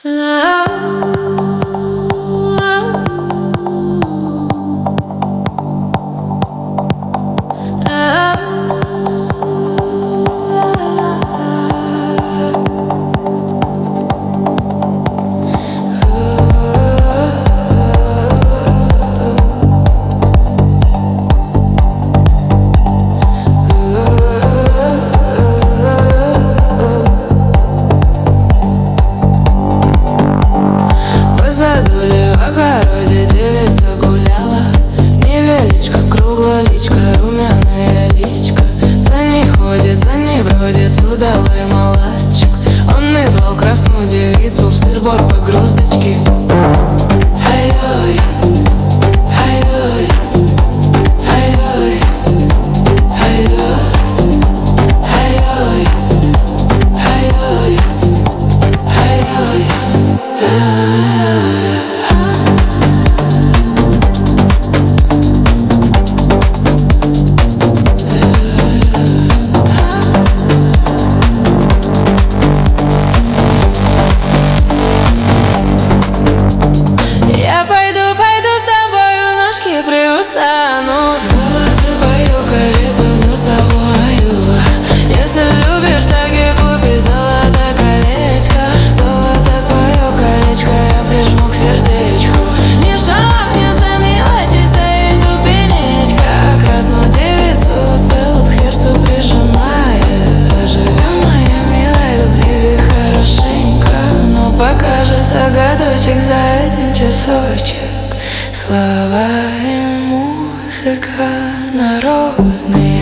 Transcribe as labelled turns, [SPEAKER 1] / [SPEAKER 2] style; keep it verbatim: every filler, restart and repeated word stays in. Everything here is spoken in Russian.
[SPEAKER 1] Задули в огороде, девица гуляла. Невеличко, круглая личка, румяная личка. За ней ходит, за ней бродит удалой молодчик. Он назвал красную девицу в сыр-бор по груздочке. Ай-ой, ай-ой, ай-ой, ай-ой, ай-ой, ай-ой, ай-ой. Я пойду, пойду с тобою, ножки приустанут. Золото пою, карету не собою. Если любишь, так и купи золото колечко. Золото твое колечко я прижму к сердечку. Не шелохнется, милая, стоит у пенечка. Красную девицу целую к сердцу прижимает. Поживем, моя милая, любви хорошенько. Но пока же загадочек за один часочек. Слова и музыка народные.